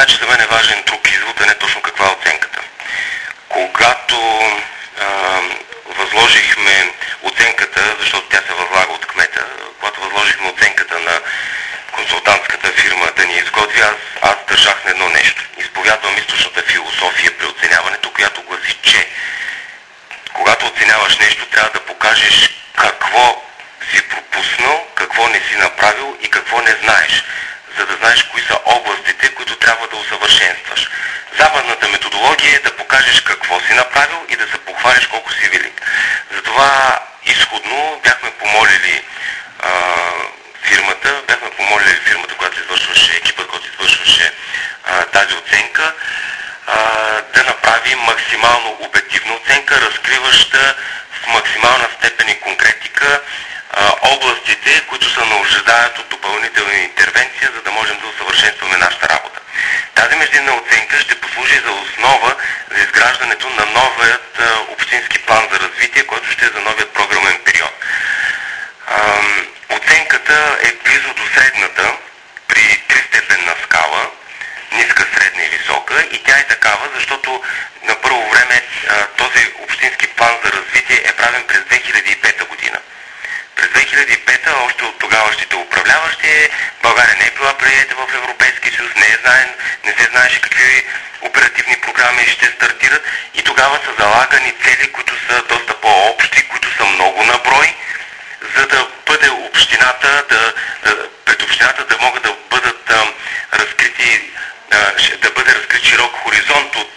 Значи за мен е важен друг извод, а не точно каква е оценката. Когато възложихме оценката, защото тя се възлага от кмета, когато възложихме оценката на консултантската фирма да ни изготви, аз държах на едно нещо. Изповядвам източната философия при оценяването, която гласи, че когато оценяваш нещо, трябва да покажеш какво си пропуснал, какво не си направил и какво не знаеш, за да знаеш кои са областите, които трябва да усъвършенстваш. Западната методология е да покажеш какво си направил и да се похвалиш колко си велик. Затова изходно бяхме помолили фирмата, която извършваше, екипът, който извършваше тази оценка, да направи максимално обективна оценка, разкриваща в максимална степен и конкретика областите, които се нуждаят от допълнителна интервенция, за да можем да усъвършенстваме нашата работа. Тази междинна оценка ще послужи за основа за изграждането на новият общински план за развитие, който ще е за новият програмен период. Оценката е близо до средната при тристепенна скала, ниска, средна и висока, и тя е такава, защото на първо време този общински план за развитие е правен през 2005 година. През 2005 още от тогаващите управляващи България не е била приета в Европейския съюз, не се знаеше какви оперативни програми ще стартират и тогава са залагани цели, които са доста по-общи, които са много на брой, за да бъде пред общината да могат да бъдат да бъде разкрит широк хоризонт от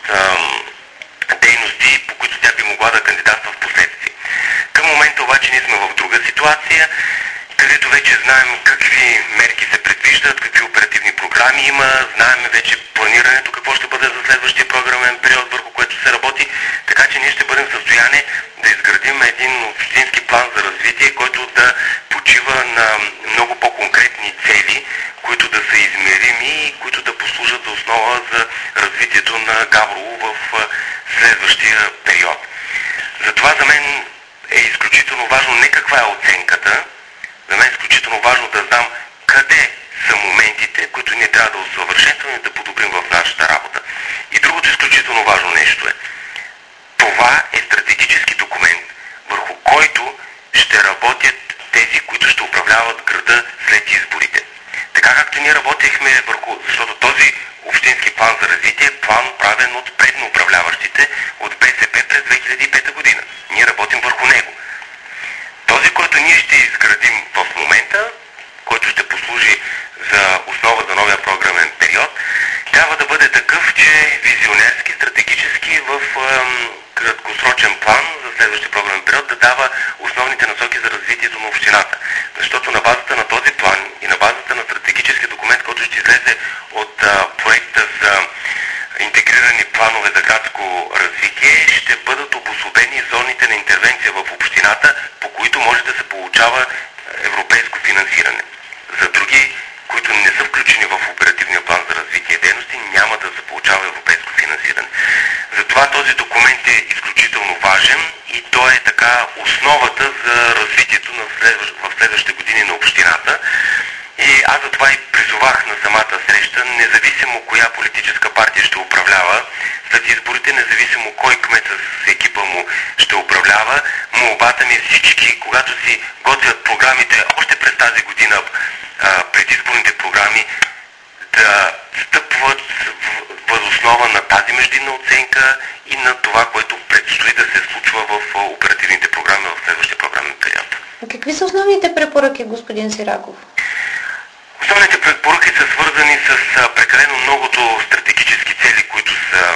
дейности, по които тя би могла да кандидатства в последствие. Към момента обаче ние сме в друга ситуация, където вече знаем какви мерки се предвиждат, какви оперативни програми има, знаем вече планирането, какво ще бъде за следващия програмен период, върху което се работи, така че ние ще бъдем в състояние да изградим един общински план за развитие, който да почива на много по-конкретни цели, които да са измерими и които да послужат за основа за развитието на Габрово в следващия период. Затова за мен е изключително важно не каква е оценката, за мен е изключително важно да знам къде са моментите, които ние трябва да усъвършенстваме и да подобрим в нашата работа. И другото изключително важно нещо е, това е стратегически документ, върху който ще работят тези, които ще управляват града след изборите. Така както ние работехме защото този общински план за развитие е план правен от предно управляващите от БСП през 2005 година. Ние работим върху него. Този, който ние ще изградим в момента, който ще послужи за основа за новия програмен период, трябва да бъде такъв, че визионерски, стратегически в краткосрочен план за следващия програмен период да дава основните насоки за развитието на общината. Защото на базата на този план и на базата на стратегически документ, който ще излезе от проекта за интегрирани планове за градско развитие, ще бъдат обособени зоните на интервенция в общината, по които може да се получава европейско финансиране. За други, които не са включени в оперативния план за развитие дейности, няма да се получава европейско финансиране. Затова този документ е изключително важен и той е така основата за развитието в следващите години на общината. И аз затова и призовах на самата среща, независимо коя политическа партия ще управлява, след изборите, независимо кой кмет с екипа му ще управлява, молбата ми всички, когато си готвят програмите още през тази година, предизборните програми, да стъпват въз основа на тази междинна оценка и на това, което предстои да се случва в оперативните програми в следващия програмен период. Какви са основните препоръки, господин Сираков? Основните препоръки са свързани с прекалено многото стратегически цели, които са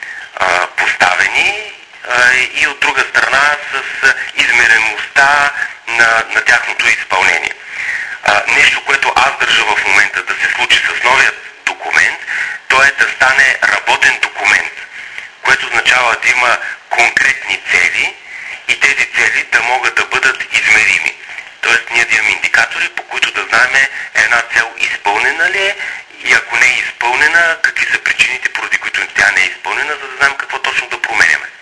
поставени и от друга страна с измеремостта на тяхното изпълнение. Нещо, което аз държа в момента да се случи с новият документ, то е да стане работен документ, което означава да има конкретни цели и тези цели да могат да бъдат измерими. Тоест ние да имаме индикатори, по които да знаем една цел изпълнена ли е и ако не е изпълнена, какви са причините, поради които тя не е изпълнена, за да знаем какво точно да променяме.